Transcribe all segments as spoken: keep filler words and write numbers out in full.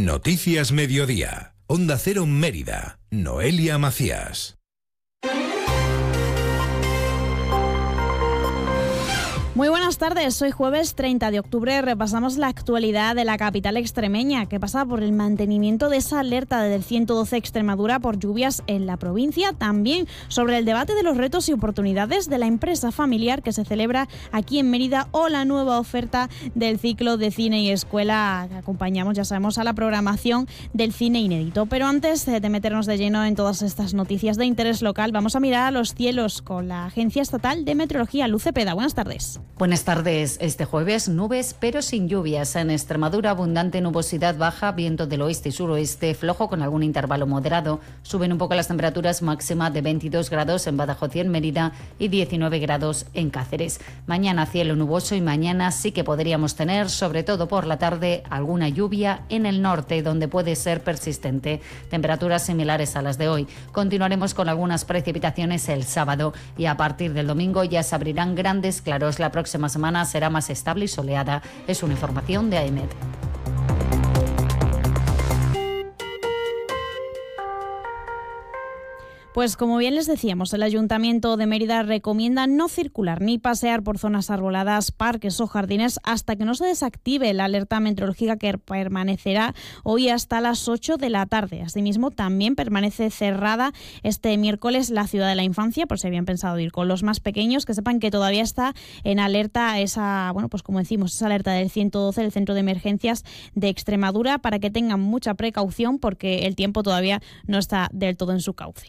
Noticias Mediodía. Onda Cero Mérida. Noelia Macías. Muy buenas tardes, hoy jueves treinta de octubre repasamos la actualidad de la capital extremeña, que pasa por el mantenimiento de esa alerta del ciento doce Extremadura por lluvias en la provincia, también sobre el debate de los retos y oportunidades de la empresa familiar que se celebra aquí en Mérida o la nueva oferta del ciclo de cine y escuela que acompañamos, ya sabemos, a la programación del cine inédito. Pero antes de meternos de lleno en todas estas noticias de interés local, vamos a mirar a los cielos con la Agencia Estatal de Meteorología, Luz Cepeda. Buenas tardes. Buenas tardes. Este jueves nubes pero sin lluvias. En Extremadura abundante nubosidad baja, viento del oeste y suroeste flojo con algún intervalo moderado. Suben un poco las temperaturas, máxima de veintidós grados en Badajoz y en Mérida y diecinueve grados en Cáceres. Mañana cielo nuboso y mañana sí que podríamos tener, sobre todo por la tarde, alguna lluvia en el norte donde puede ser persistente. Temperaturas similares a las de hoy. Continuaremos con algunas precipitaciones el sábado y a partir del domingo ya se abrirán grandes claros. La próxima semana será más estable y soleada. Es una información de A E M E T. Pues como bien les decíamos, el Ayuntamiento de Mérida recomienda no circular ni pasear por zonas arboladas, parques o jardines hasta que no se desactive la alerta meteorológica que permanecerá hoy hasta las ocho de la tarde. Asimismo, también permanece cerrada este miércoles la Ciudad de la Infancia, por si habían pensado ir con los más pequeños, que sepan que todavía está en alerta esa, bueno, pues como decimos, esa alerta del ciento doce, el Centro de Emergencias de Extremadura, para que tengan mucha precaución porque el tiempo todavía no está del todo en su cauce.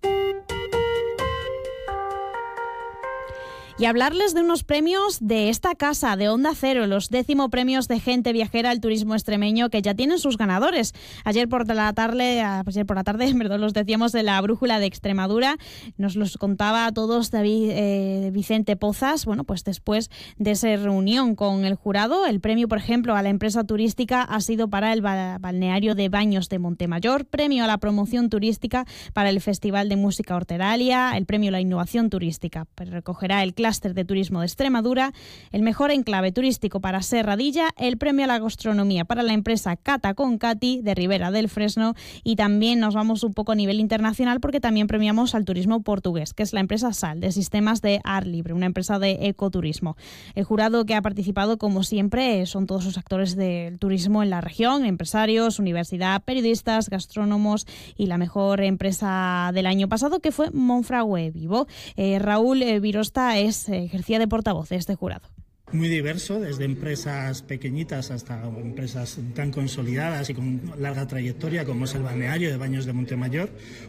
Y hablarles de unos premios de esta casa, de Onda Cero, los décimo premios de gente viajera al turismo extremeño que ya tienen sus ganadores. Ayer por la tarde, ayer por la tarde, perdón, los decíamos de la Brújula de Extremadura, nos los contaba a todos David eh, Vicente Pozas. Bueno, pues después de esa reunión con el jurado, el premio, por ejemplo, a la empresa turística ha sido para el balneario de Baños de Montemayor, premio a la promoción turística para el Festival de Música Horteralia, el premio a la innovación turística, pues recogerá el Clúster de Turismo de Extremadura, el mejor enclave turístico para Serradilla, el premio a la gastronomía para la empresa Cata con Cati de Ribera del Fresno, y también nos vamos un poco a nivel internacional porque también premiamos al turismo portugués, que es la empresa Sal, de Sistemas de Ar Libre, una empresa de ecoturismo. El jurado que ha participado, como siempre, son todos los actores del turismo en la región, empresarios, universidad, periodistas, gastrónomos, y la mejor empresa del año pasado, que fue Monfragüe Vivo. Eh, Raúl eh, Virosta es ejercía de portavoz de este jurado. Muy diverso, desde empresas pequeñitas hasta empresas tan consolidadas y con larga trayectoria como es el balneario de Baños de Montemayor,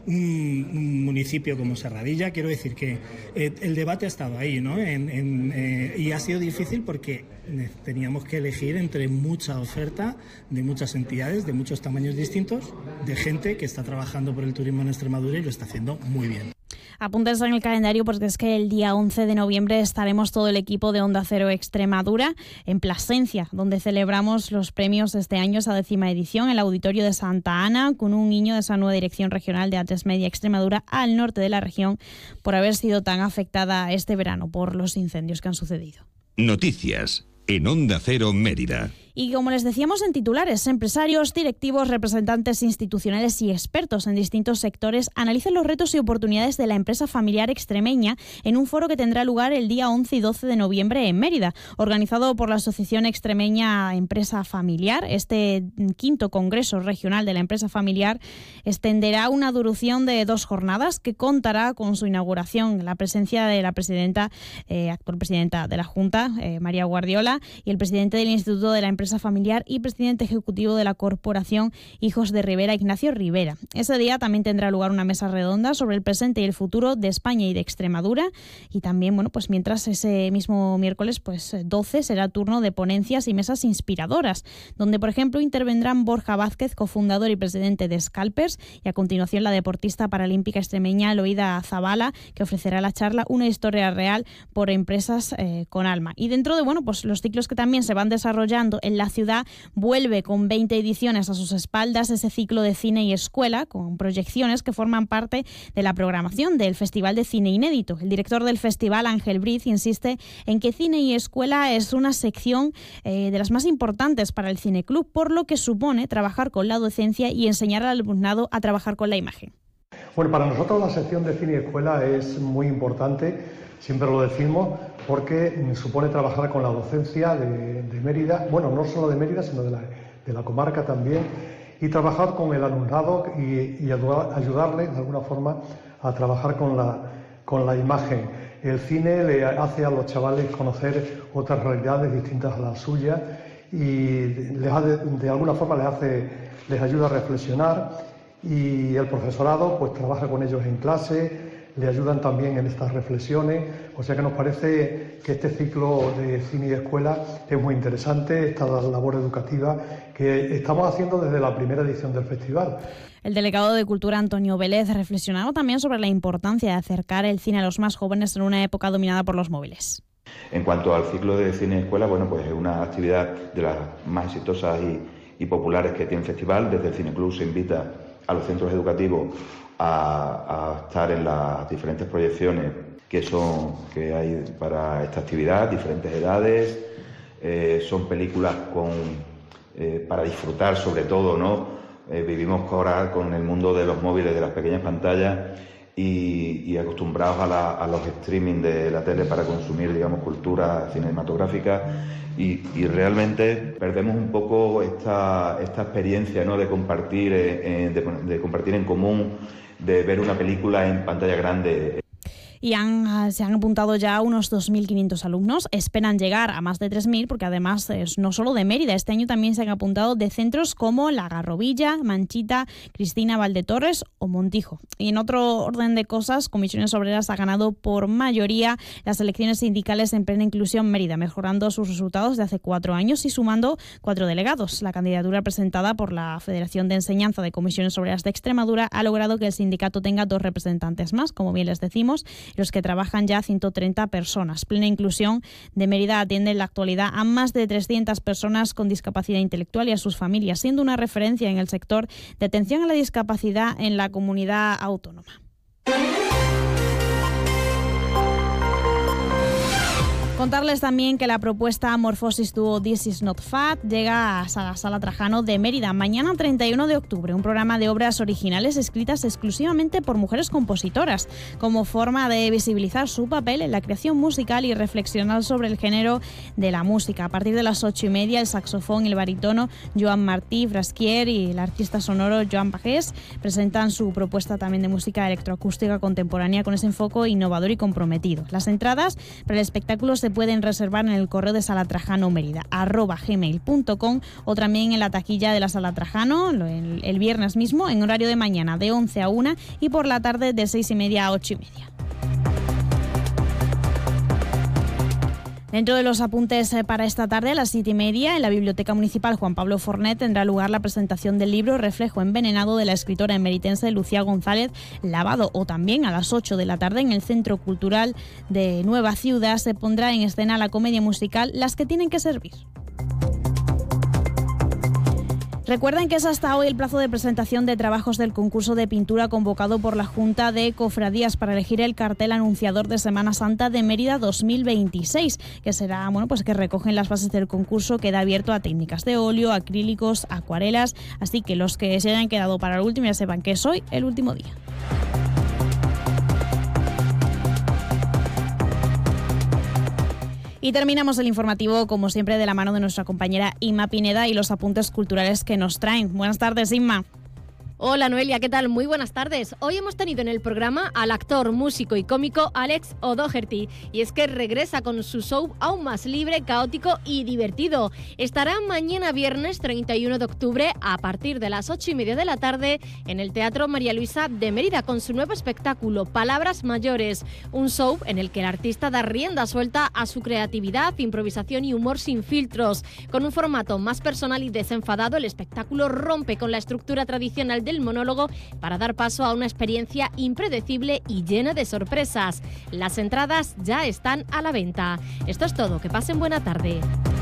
un, un municipio como Serradilla. Quiero decir que eh, el debate ha estado ahí, ¿no? En, en, eh, y ha sido difícil porque teníamos que elegir entre mucha oferta de muchas entidades, de muchos tamaños distintos, de gente que está trabajando por el turismo en Extremadura y lo está haciendo muy bien. Apúntense en el calendario porque es que el día once de noviembre estaremos todo el equipo de Onda Cero Extremadura en Plasencia, donde celebramos los premios de este año, esa décima edición, en el Auditorio de Santa Ana, con un guiño de esa nueva Dirección Regional de A tres Media Extremadura al norte de la región por haber sido tan afectada este verano por los incendios que han sucedido. Noticias en Onda Cero Mérida. Y como les decíamos en titulares, empresarios, directivos, representantes institucionales y expertos en distintos sectores analizan los retos y oportunidades de la empresa familiar extremeña en un foro que tendrá lugar el día once y doce de noviembre en Mérida, organizado por la Asociación Extremeña Empresa Familiar. Este quinto Congreso Regional de la Empresa Familiar extenderá una duración de dos jornadas que contará con su inauguración, la presencia de la presidenta, eh, actual presidenta de la Junta, eh, María Guardiola, y el presidente del Instituto de la Empresa Familiar y presidente ejecutivo de la Corporación Hijos de Rivera, Ignacio Rivera. Ese día también tendrá lugar una mesa redonda sobre el presente y el futuro de España y de Extremadura, y también, bueno, pues mientras ese mismo miércoles pues doce será turno de ponencias y mesas inspiradoras, donde por ejemplo intervendrán Borja Vázquez, cofundador y presidente de Scalpers, y a continuación la deportista paralímpica extremeña Loida Zabala, que ofrecerá la charla Una historia real por empresas eh, con alma. Y dentro de, bueno, pues los ciclos que también se van desarrollando en en la ciudad vuelve con veinte ediciones a sus espaldas ese ciclo de cine y escuela con proyecciones que forman parte de la programación del Festival de Cine Inédito. El director del festival, Ángel Briz, insiste en que Cine y Escuela es una sección eh, de las más importantes para el Cineclub, por lo que supone trabajar con la docencia y enseñar al alumnado a trabajar con la imagen. Bueno, para nosotros la sección de Cine y Escuela es muy importante, siempre lo decimos, porque supone trabajar con la docencia de, de Mérida, bueno, no solo de Mérida, sino de la, de la comarca también, y trabajar con el alumnado y, y ayudarle de alguna forma a trabajar con la, con la imagen. El cine le hace a los chavales conocer otras realidades distintas a la suya y les hace, de alguna forma les, hace, les ayuda a reflexionar, y el profesorado pues trabaja con ellos en clase, le ayudan también en estas reflexiones, o sea que nos parece que este ciclo de cine y escuela es muy interesante, esta labor educativa que estamos haciendo desde la primera edición del festival. El delegado de Cultura, Antonio Vélez, reflexionaba también sobre la importancia de acercar el cine a los más jóvenes en una época dominada por los móviles. En cuanto al ciclo de cine y escuela, bueno, pues es una actividad de las más exitosas y, y populares que tiene el festival. Desde el Cineclub se invita a los centros educativos a, a estar en las diferentes proyecciones que son que hay para esta actividad, diferentes edades, eh, son películas con eh, para disfrutar sobre todo, ¿no? Eh, vivimos ahora con el mundo de los móviles, de las pequeñas pantallas y, y acostumbrados a, la, a los streaming de la tele para consumir, digamos, cultura cinematográfica. Y, y realmente perdemos un poco esta, esta experiencia, ¿no?, de compartir, eh, de, de compartir en común, de ver una película en pantalla grande. Y han, se han apuntado ya unos dos mil quinientos alumnos. Esperan llegar a más de tres mil porque además es no solo de Mérida. Este año también se han apuntado de centros como La Garrovilla, Manchita, Cristina Valdetorres o Montijo. Y en otro orden de cosas, Comisiones Obreras ha ganado por mayoría las elecciones sindicales en plena inclusión Mérida, mejorando sus resultados de hace cuatro años y sumando cuatro delegados. La candidatura presentada por la Federación de Enseñanza de Comisiones Obreras de Extremadura ha logrado que el sindicato tenga dos representantes más, como bien les decimos, los que trabajan ya ciento treinta personas. Plena Inclusión de Mérida atiende en la actualidad a más de trescientas personas con discapacidad intelectual y a sus familias, siendo una referencia en el sector de atención a la discapacidad en la comunidad autónoma. Contarles también que la propuesta Morphosis Duo This Is Not Fat llega a la Sala Trajano de Mérida mañana treinta y uno de octubre, un programa de obras originales escritas exclusivamente por mujeres compositoras, como forma de visibilizar su papel en la creación musical y reflexionar sobre el género de la música. A partir de las ocho y media, el saxofón y el barítono Joan Martí Frasquier y el artista sonoro Joan Pagés presentan su propuesta también de música electroacústica contemporánea con ese enfoque innovador y comprometido. Las entradas para el espectáculo se pueden reservar en el correo de Sala Trajano Mérida, arroba gmail punto com, o también en la taquilla de la Sala Trajano el, el viernes mismo en horario de mañana de once a una y por la tarde de seis y media a ocho y media. Dentro de los apuntes para esta tarde, a las siete y media, en la Biblioteca Municipal Juan Pablo Fornet tendrá lugar la presentación del libro Reflejo envenenado de la escritora emeritense Lucía González Lavado, o también a las ocho de la tarde en el Centro Cultural de Nueva Ciudad se pondrá en escena la comedia musical Las que tienen que servir. Recuerden que es hasta hoy el plazo de presentación de trabajos del concurso de pintura convocado por la Junta de Cofradías para elegir el cartel anunciador de Semana Santa de Mérida dos mil veintiséis, que será, bueno, pues que recogen las bases del concurso, queda abierto a técnicas de óleo, acrílicos, acuarelas, así que los que se hayan quedado para el último ya sepan que es hoy el último día. Y terminamos el informativo, como siempre, de la mano de nuestra compañera Inma Pineda y los apuntes culturales que nos traen. Buenas tardes, Inma. Hola Noelia, ¿qué tal? Muy buenas tardes. Hoy hemos tenido en el programa al actor, músico y cómico Alex O'Doherty, y es que regresa con su show aún más libre, caótico y divertido. Estará mañana viernes treinta y uno de octubre a partir de las ocho y media de la tarde en el Teatro María Luisa de Mérida con su nuevo espectáculo Palabras Mayores, un show en el que el artista da rienda suelta a su creatividad, improvisación y humor sin filtros. Con un formato más personal y desenfadado, el espectáculo rompe con la estructura tradicional del monólogo para dar paso a una experiencia impredecible y llena de sorpresas. Las entradas ya están a la venta. Esto es todo, que pasen buena tarde.